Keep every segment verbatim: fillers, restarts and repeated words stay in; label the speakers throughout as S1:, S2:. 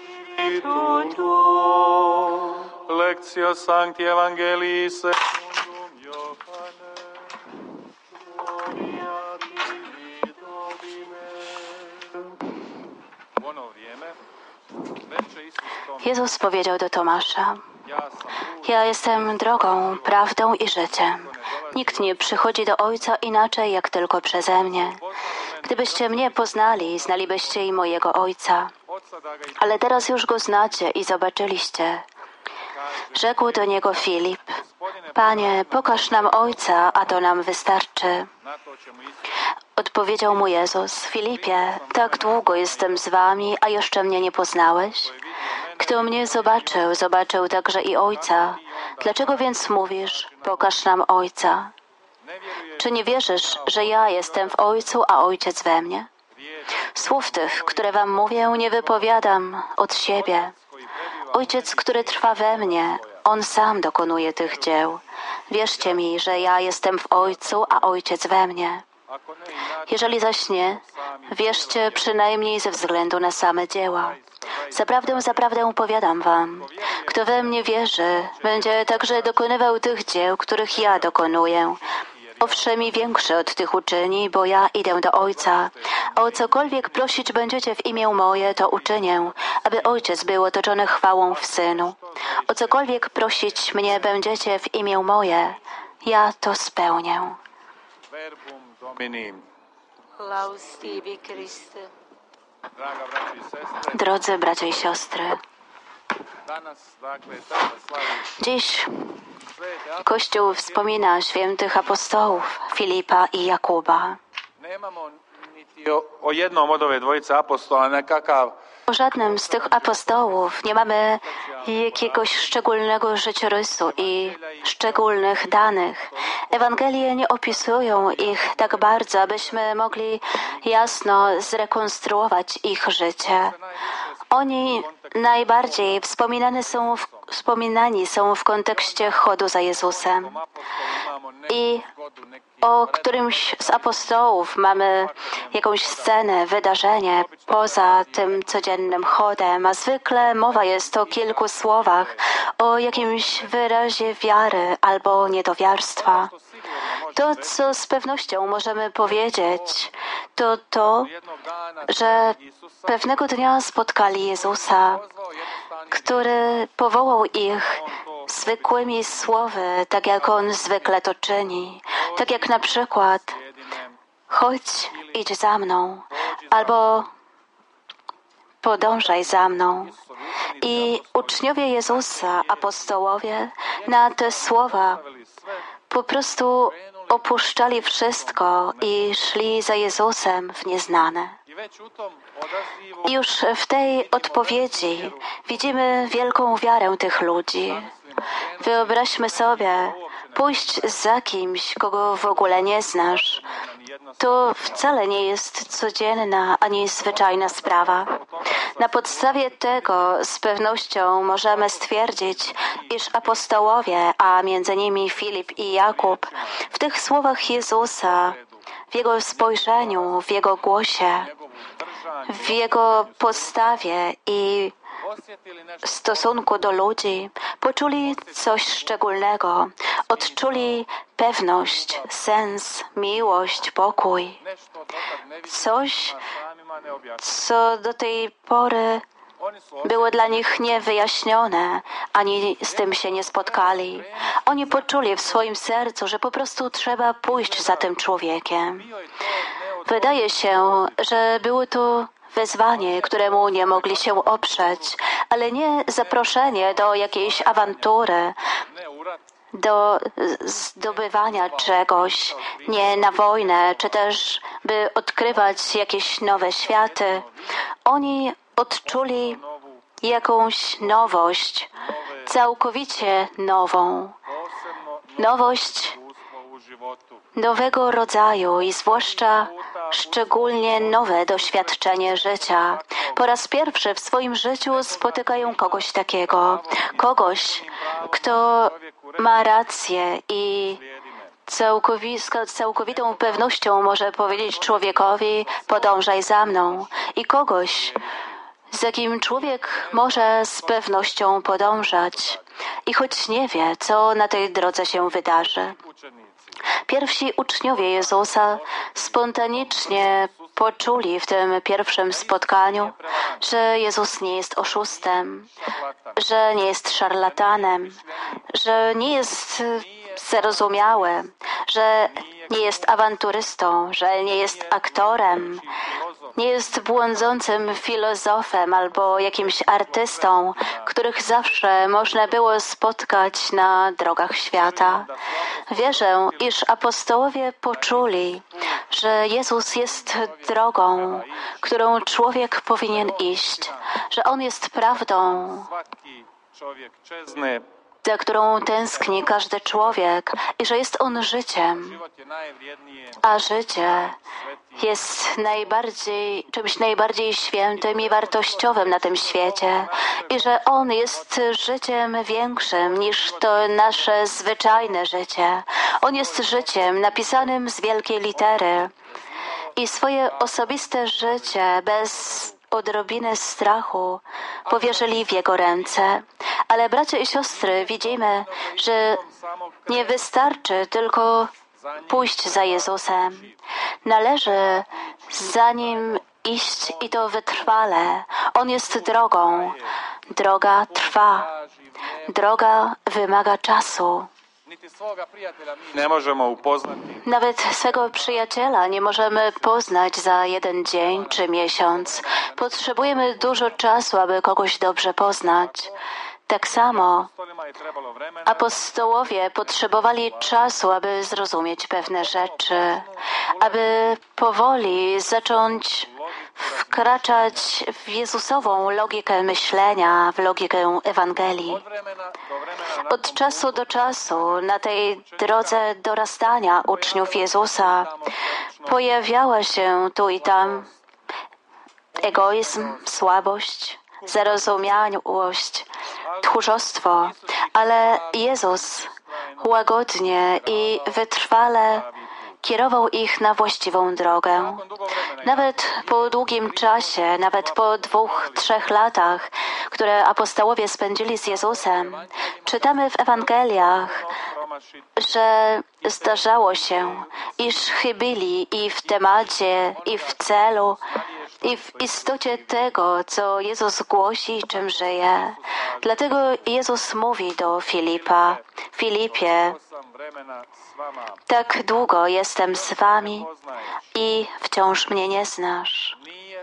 S1: Spiritu tuo.
S2: Lectio Sancti Evangelii secundum Ioannem.
S1: Gloria tibi, Domine.
S2: W ono vrijeme reče Isus tome,
S3: Jezus powiedział do Tomasza:
S2: ja sam put,
S3: Ja jestem drogą, prawdą i życiem. Nikt nie przychodzi do Ojca inaczej, jak tylko przeze mnie. Gdybyście mnie poznali, znalibyście i mojego Ojca.
S2: Oca da ga i
S3: Ale teraz już Go znacie i zobaczyliście. Rzekł do niego Filip: Panie, pokaż nam Ojca, a to nam wystarczy.
S2: na to će mu Isus
S3: Odpowiedział mu Jezus: Filipie, tak długo jestem z wami, a jeszcze mnie nie poznałeś? Kto mnie zobaczył, zobaczył także i Ojca. Dlaczego więc mówisz, pokaż nam Ojca?
S2: ne vjeruje
S3: Czy nie wierzysz, że ja jestem w Ojcu, a Ojciec we mnie? Słów tych, które wam mówię, nie wypowiadam od siebie. Ojciec, który trwa we mnie, On sam dokonuje tych dzieł. Wierzcie mi, że ja jestem w Ojcu, a Ojciec we mnie.
S2: ako ne i ja
S3: Jeżeli zaś nie, wierzcie przynajmniej ze względu na same dzieła. Zaprawdę, zaprawdę powiadam wam, kto we mnie wierzy, będzie także dokonywał tych dzieł, których ja dokonuję. Owszem, i większe od tych uczyni, bo ja idę do Ojca. A o cokolwiek prosić będziecie w imię moje, to uczynię, aby Ojciec był otoczony chwałą w Synu. O cokolwiek prosić mnie będziecie w imię moje, ja to spełnię.
S2: verbum Domini.
S1: Laus tibi, Christe.
S2: Draga braći i sestre,
S3: Drodzy bracia i siostry,
S2: danas, dakle, tada slavi
S3: dziś
S2: svete
S3: Kościół wspomina świętych apostołów Filipa i Jakuba.
S2: Nemamo niti o, o jednom od ove dvojice apostola nekakav
S3: O żadnym z tych apostołów nie mamy jakiegoś szczególnego życiorysu i szczególnych danych. Ewangelie nie opisują ich tak bardzo, abyśmy mogli jasno zrekonstruować ich życie. Oni najbardziej wspominani są w, wspominani są w kontekście chodu za Jezusem.
S2: imamo
S3: I
S2: nekodu, neki
S3: o którymś z apostołów mamy jakąś scenę, wydarzenie poza tym codziennym chodem, a zwykle mowa jest o kilku słowach, o jakimś wyrazie wiary albo niedowiarstwa. To, co z pewnością możemy powiedzieć, to to,
S2: jednog dana
S3: że
S2: Isusa
S3: pewnego dnia spotkali Jezusa,
S2: pozvao jednostavnim
S3: który powołał ich zwykłymi słowy, tak jak On zwykle to czyni. Tak jak na przykład
S2: jedinem
S3: chodź, idź za mną, albo podążaj za mną. I uczniowie Jezusa, apostołowie, na te słowa
S2: stavili sve
S3: po prostu opuszczali wszystko i szli za Jezusem w nieznane.
S2: i već u tom odazivu
S3: I już w tej odpowiedzi widzimy wielką wiarę tych ludzi. Wyobraźmy sobie, pójść za kimś, kogo w ogóle nie znasz. To wcale nie jest codzienna ani zwyczajna sprawa. Na podstawie tego z pewnością możemy stwierdzić, iż apostołowie, a między nimi Filip i Jakub, w tych słowach Jezusa, w Jego spojrzeniu, w Jego głosie, w Jego postawie i
S2: osjetili nešto
S3: w stosunku do ludzi poczuli coś szczególnego, odczuli pewność, sens, miłość, pokój.
S2: nešto do tad ne vidjeli,
S3: Coś,
S2: samima ne objašnjeno.
S3: co do tej pory
S2: Oni su
S3: było dla nich niewyjaśnione, ani z tym się nie spotkali. Oni poczuli w swoim sercu, że po prostu trzeba pójść za tym człowiekiem.
S2: bio i to neodoljivo
S3: Wydaje się, że było to wezwanie, któremu nie mogli się oprzeć, ale nie zaproszenie do jakiejś awantury,
S2: ne u rat,
S3: do zdobywania czegoś, nie na wojnę, czy też by odkrywać jakieś nowe światy. Oni odczuli
S2: novu,
S3: jakąś nowość, całkowicie nową,
S2: posebno
S3: nowość
S2: iskustvo u životu.
S3: nowego rodzaju i zwłaszcza szczególnie nowe doświadczenie życia. Po raz pierwszy w swoim życiu spotykają kogoś takiego, kogoś, kto ma rację i całkowi- z całkowitą pewnością może powiedzieć człowiekowi: podążaj za mną, i kogoś za kim człowiek może z pewnością podążać i choć nie wie, co na tej drodze się wydarzy. Pierwsi uczniowie Jezusa spontanicznie poczuli w tym pierwszym spotkaniu, że Jezus nie jest oszustem, że nie jest szarlatanem, że nie jest zarozumiały, że nie jest awanturystą, że nie jest aktorem, nie jest błądzącym filozofem albo jakimś artystą, których zawsze można było spotkać na drogach świata. Wierzę, iż apostołowie poczuli, że Jezus jest drogą, którą człowiek powinien iść, że On jest prawdą, za którą tęskni każdy człowiek i że jest On życiem, a życie jest najbardziej, czymś najbardziej świętym i wartościowym na tym świecie i że On jest życiem większym niż to nasze zwyczajne życie. On jest życiem napisanym z wielkiej litery i swoje osobiste życie bez odrobiny strachu powierzyli w Jego ręce. Ale bracia i siostry, widzimy, że nie wystarczy tylko pójść za Jezusem. Należy za Nim iść i to wytrwale. On jest drogą. Droga trwa. Droga wymaga czasu.
S2: Nie możemy upoznać.
S3: Nawet swego przyjaciela nie możemy poznać za jeden dzień czy miesiąc. Potrzebujemy dużo czasu, aby kogoś dobrze poznać. Tak samo apostołowie potrzebowali czasu, aby zrozumieć pewne rzeczy, aby powoli zacząć wkraczać w Jezusową logikę myślenia, w logikę Ewangelii. Od czasu do czasu na tej drodze dorastania uczniów Jezusa pojawiała się tu i tam egoizm, słabość, zarozumiałość, tchórzostwo, ale Jezus łagodnie i wytrwale kierował ich na właściwą drogę. Nawet po długim czasie, nawet po dwóch, trzech latach, które apostołowie spędzili z Jezusem, czytamy w Ewangeliach, że zdarzało się, iż chybili i w temacie, i w celu, i w istocie tego, co Jezus głosi i czym żyje. Dlatego Jezus mówi do Filipa: Filipie, tak długo jestem z wami i wciąż mnie nie znasz.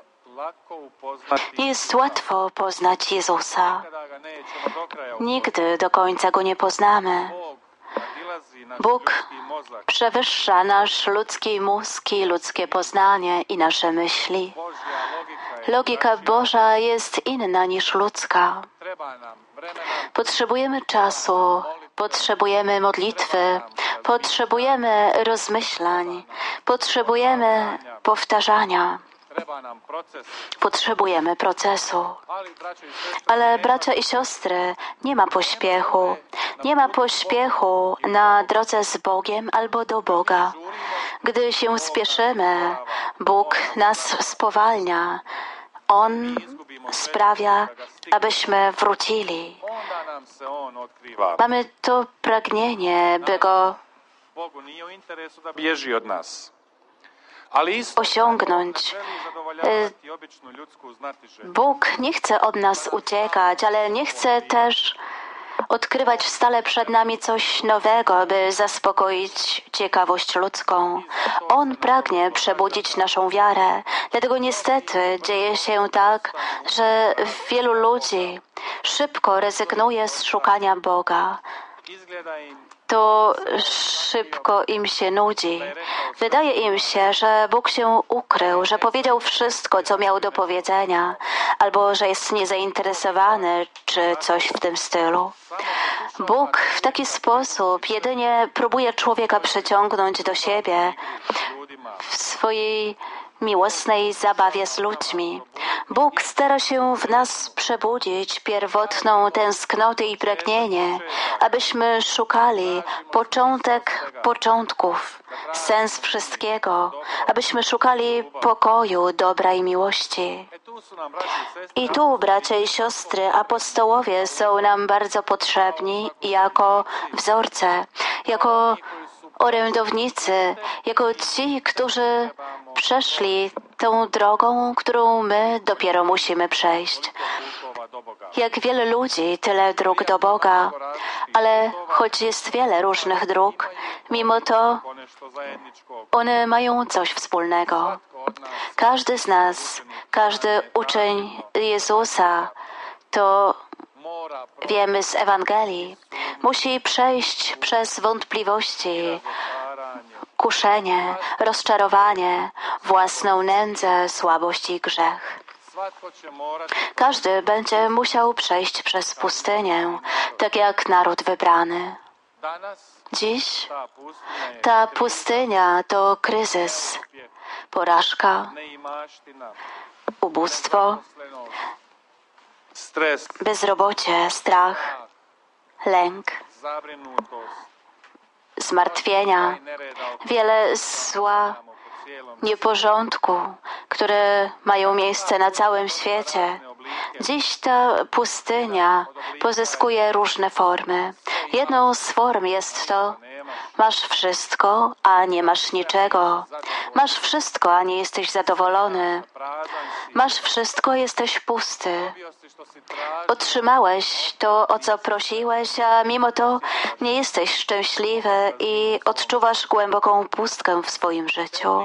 S3: Nie jest łatwo poznać Jezusa. Nigdy do końca Go nie poznamy. Bóg przewyższa nasz ludzki mózg i ludzkie poznanie i nasze myśli. Logika Boża jest inna niż ludzka. Potrzebujemy czasu, potrzebujemy modlitwy, potrzebujemy rozmyślań, potrzebujemy powtarzania. Potrzebujemy procesu. Ale bracia i siostry, nie ma pośpiechu. Nie ma pośpiechu na drodze z Bogiem albo do Boga. Gdy się spieszymy, Bóg nas spowalnia. On sprawia, abyśmy wrócili. Mamy to pragnienie, by Go osiągnąć. Bóg nie chce od nas uciekać, ale nie chce też odkrywać stale przed nami coś nowego, by zaspokoić ciekawość ludzką. On pragnie przebudzić naszą wiarę. Dlatego niestety dzieje się tak, że wielu ludzi szybko rezygnuje z szukania Boga. To szybko im się nudzi. Wydaje im się, że Bóg się ukrył, że powiedział wszystko, co miał do powiedzenia, albo że jest niezainteresowany, czy coś w tym stylu. Bóg w taki sposób jedynie próbuje człowieka przyciągnąć do siebie w swojej miłosnej zabawie z ludźmi. Bóg stara się w nas przebudzić pierwotną tęsknotę i pragnienie, abyśmy szukali początek początków, sens wszystkiego, abyśmy szukali pokoju, dobra i miłości. I tu, bracia i siostry, apostołowie są nam bardzo potrzebni jako wzorce, jako orędownicy, jako ci, którzy przeszli tą drogą, którą my dopiero musimy przejść. Jak wiele ludzi, tyle dróg do Boga, ale choć jest wiele różnych dróg, mimo to one mają coś wspólnego. Każdy z nas, każdy uczeń Jezusa, to wiemy z Ewangelii, musi przejść przez wątpliwości, kuszenie, rozczarowanie, własną nędzę, słabość i grzech. Każdy będzie musiał przejść przez pustynię, tak jak naród wybrany. Dziś ta pustynia to kryzys, porażka, ubóstwo, bezrobocie, strach, lęk, zmartwienia, wiele zła, nieporządku, które mają miejsce na całym świecie. Dziś ta pustynia pozyskuje różne formy. Jedną z form jest to: masz wszystko, a nie masz niczego. Masz wszystko, a nie jesteś zadowolony. Masz wszystko, jesteś pusty. Otrzymałeś to, o co prosiłeś, a mimo to nie jesteś szczęśliwy i odczuwasz głęboką pustkę w swoim życiu.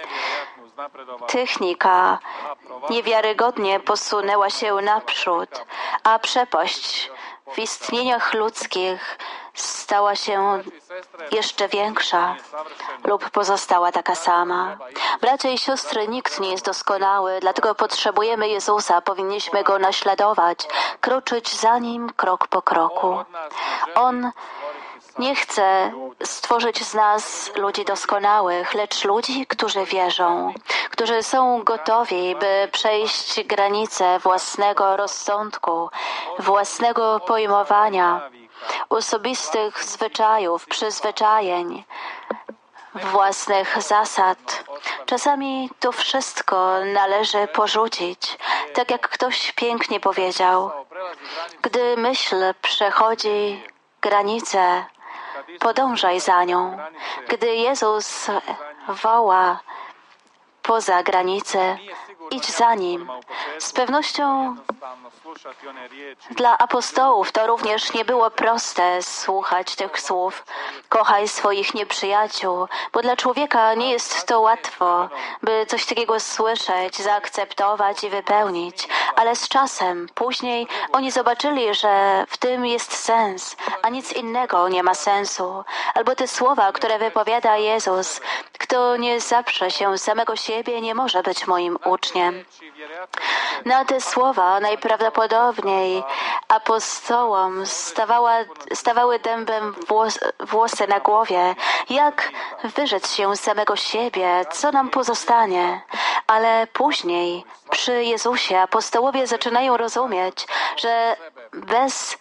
S3: Technika niewiarygodnie posunęła się naprzód, a przepaść w istnieniach ludzkich stała się jeszcze większa lub pozostała taka sama. Bracia i siostry, nikt nie jest doskonały, dlatego potrzebujemy Jezusa, powinniśmy Go naśladować, kroczyć za Nim krok po kroku. On nie chce stworzyć z nas ludzi doskonałych, lecz ludzi, którzy wierzą, którzy są gotowi, by przejść granice własnego rozsądku, własnego pojmowania, osobistych zwyczajów, przyzwyczajeń, własnych zasad. Czasami to wszystko należy porzucić, tak jak ktoś pięknie powiedział. Gdy myśl przechodzi granicę, podążaj za nią. Gdy Jezus woła poza granicę, idź za Nim. Z pewnością dla apostołów to również nie było proste słuchać tych słów. Kochaj swoich nieprzyjaciół, bo dla człowieka nie jest to łatwo, by coś takiego słyszeć, zaakceptować i wypełnić. Ale z czasem, później oni zobaczyli, że w tym jest sens, a nic innego nie ma sensu. Albo te słowa, które wypowiada Jezus: kto nie zaprze się samego siebie, nie może być moim uczniem. Na te słowa najprawdopodobniej apostołom stawała, stawały dębem włos, włosy na głowie. Jak wyrzec się samego siebie? Co nam pozostanie? Ale później przy Jezusie apostołowie zaczynają rozumieć, że bez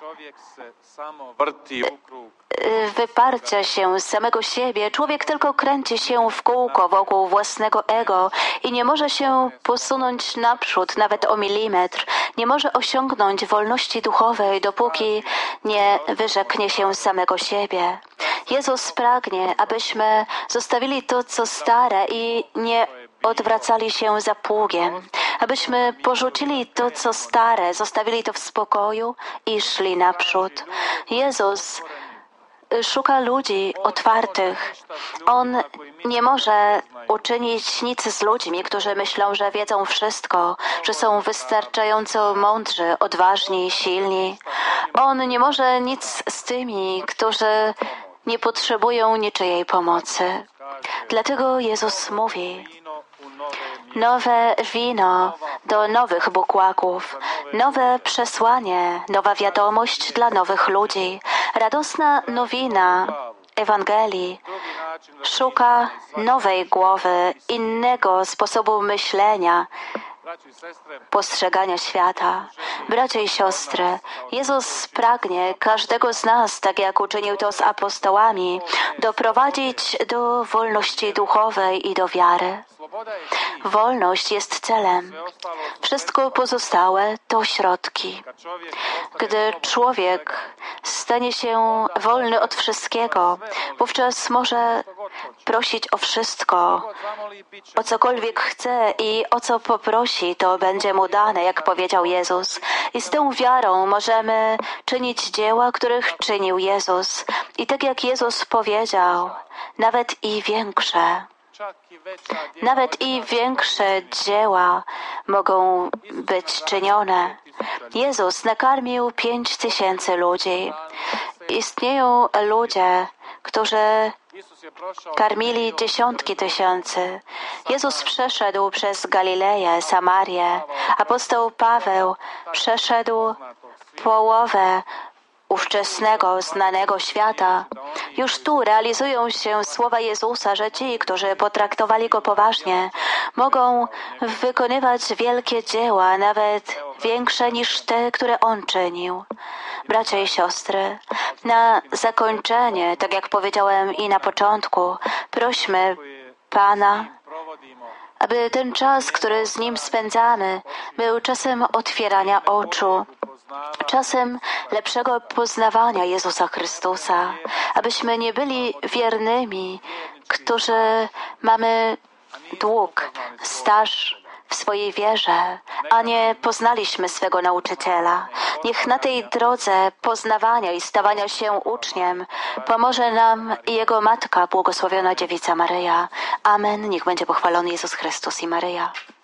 S3: wyparcia się z samego siebie człowiek tylko kręci się w kółko wokół własnego ego i nie może się posunąć naprzód nawet o milimetr. Nie może osiągnąć wolności duchowej, dopóki nie wyrzeknie się samego siebie. Jezus pragnie, abyśmy zostawili to, co stare i nie odwracali się za pługiem, abyśmy porzucili to, co stare, zostawili to w spokoju i szli naprzód. Jezus szuka ludzi otwartych. On nie może uczynić nic z ludźmi, którzy myślą, że wiedzą wszystko, że są wystarczająco mądrzy, odważni, silni. On nie może nic z tymi, którzy nie potrzebują niczyjej pomocy. Dlatego Jezus mówi: nowe wino do nowych bukłaków, nowe przesłanie, nowa wiadomość dla nowych ludzi. Radosna nowina Ewangelii szuka nowej głowy, innego sposobu myślenia, postrzegania świata. Bracia i siostry, Jezus pragnie każdego z nas, tak jak uczynił to z apostołami, doprowadzić do wolności duchowej i do wiary. Wolność jest celem. Wszystko pozostałe to środki. Gdy człowiek stanie się wolny od wszystkiego, wówczas może prosić o wszystko, o cokolwiek chce i o co poprosi, to będzie mu dane, jak powiedział Jezus. I z tą wiarą możemy czynić dzieła, których czynił Jezus. I tak jak Jezus powiedział, nawet i większe. Nawet i większe dzieła mogą być czynione. Jezus nakarmił pięć tysięcy ludzi. Istnieją ludzie, którzy karmili dziesiątki tysięcy. Jezus przeszedł przez Galileję, Samarię. Apostoł Paweł przeszedł połowę ówczesnego, znanego świata. Już tu realizują się słowa Jezusa, że ci, którzy potraktowali Go poważnie, mogą wykonywać wielkie dzieła, nawet większe niż te, które On czynił. Bracia i siostry, na zakończenie, tak jak powiedziałem i na początku, prośmy Pana, aby ten czas, który z Nim spędzamy, był czasem otwierania oczu, czasem lepszego poznawania Jezusa Chrystusa, abyśmy nie byli wiernymi, którzy mamy dług, staż w swojej wierze, a nie poznaliśmy swego nauczyciela. Niech na tej drodze poznawania i stawania się uczniem pomoże nam i Jego Matka, błogosławiona Dziewica Maryja. Amen. Niech będzie pochwalony Jezus Chrystus i Maryja.